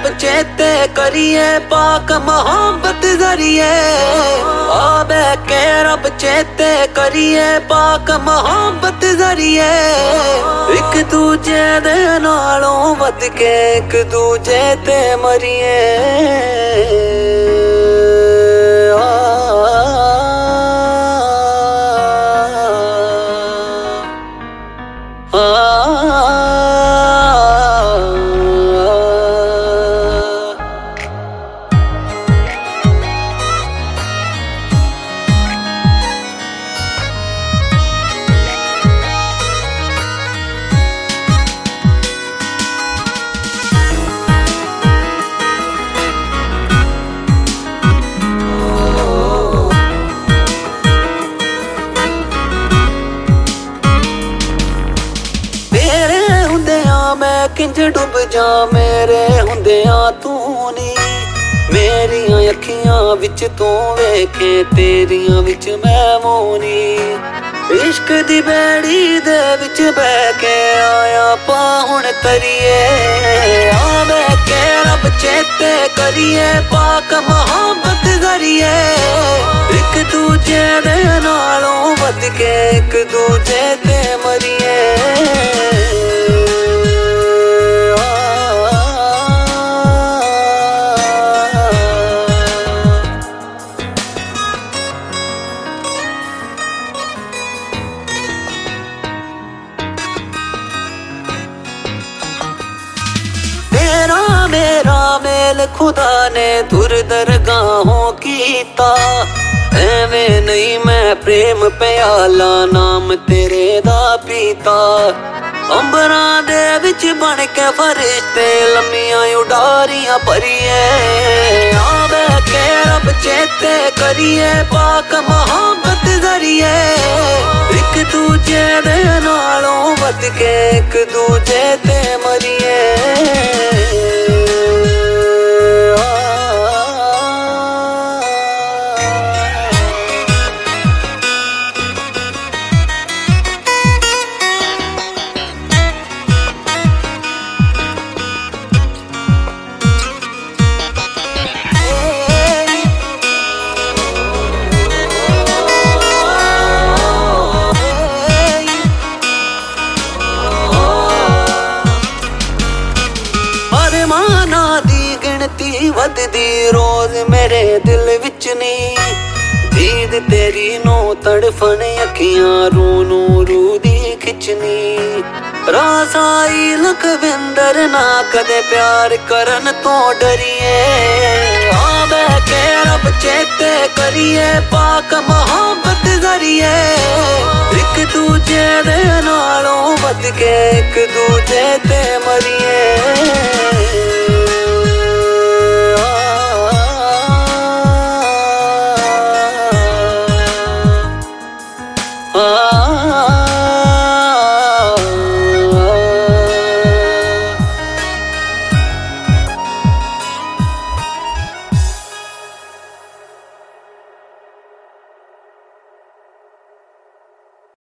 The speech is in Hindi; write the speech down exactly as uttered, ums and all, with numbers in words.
चेते करिए पाक मोहब्बत जरिए आबे के रब चेते करिए पाक मोहब्बत जरिए एक दूजे दे नालों वध के एक दूजे ते मरिए किंज डुब जा मेरे हुंदिया तू नी मेरिया अखियां विच तू वेखे तेरिया विच मैं मोनी इश्क दी बेड़ी दे विच बह के आया पा हुण तरिए आवे के रब चेते करिए पाक मोहब्बत जरिए एक दूजे दे नालों वध के एक दूजे ते मरिए खुदा ने दुर दरगाहों कीता एवें नहीं मैं प्रेम प्याला नाम तेरे दा पीता अंबरा दे विच बन के फरिश्ते लम्मियां उडारियां भरिए आवे के रब चेते करिए पाक मोहब्बत जरिए एक दूजे दे नालों वध के एक दूजे ते मरिए वधदी रोज मेरे दिल विच नी दीद तेरी नो तड़फन अखियां रू नू रू दी खिचनी रासाई लखविंदर ना कदे प्यार करन तो डरिए आवे के रब चेते करिए पाक मोहब्बत जरिए एक दूजे दे नालों वध के एक दूजे ते मरिए।